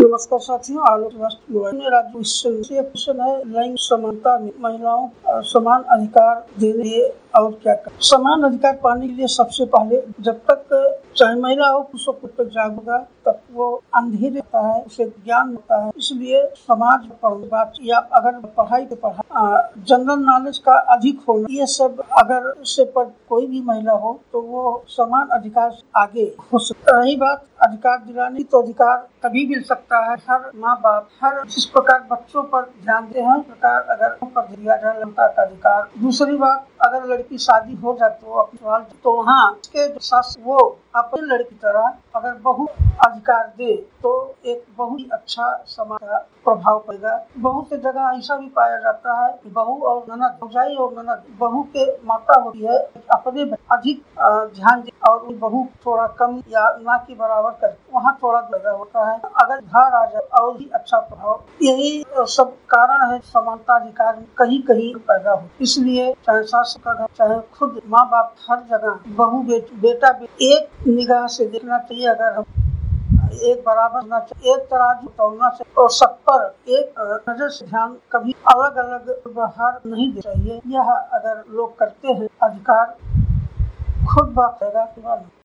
नमस्कार साथियों, आलोक क्वेश्चन है लिंग समानता में महिलाओं को समान अधिकार देने के लिए और क्या कर। समान अधिकार पाने के लिए सबसे पहले जब तक चाहे महिला हो पुरुषों को जागरूक होगा तब वो अंधेरे रहता है, उसे ज्ञान होता है। इसलिए समाज बात या अगर पढ़ाई के जनरल नॉलेज का अधिक होना, ये सब अगर उससे पर कोई भी महिला हो तो वो समान अधिकार आगे हो सकता। रही बात अधिकार दिलाने, तो अधिकार तभी मिल सकता है हर माँ बाप हर जिस प्रकार बच्चों पर ध्यान दे हैं प्रकार अगर पर दिया जाए जनता का अधिकार। दूसरी बात, अगर लड़की शादी हो जाए तो वहाँ उसके साथ वो अपनी लड़की तरह अगर बहु अधिकार दे तो एक बहुत ही अच्छा समाज का प्रभाव पड़ेगा। बहुत से जगह ऐसा भी पाया जाता है कि बहू और ननद, भौजाई और ननद, बहू के माता होती है अपने अधिक ध्यान दे और बहू थोड़ा कम या ना के बराबर कर, वहाँ थोड़ा ज्यादा होता है। अगर धार आ जाए और भी अच्छा प्रभाव, यही सब कारण है समानता अधिकार में कहीं कहीं पैदा हो। इसलिए चाहे सास का घर, चाहे खुद माँ बाप, हर जगह बहू बेटा एक निगाह से देखना चाहिए। अगर हम एक बराबर होना चाहिए, एक तराजू तौलना चाहिए और सब पर एक नजर से ध्यान, कभी अलग अलग व्यवहार नहीं देना चाहिए। यह अगर लोग करते हैं अधिकार खुद बात रहेगा।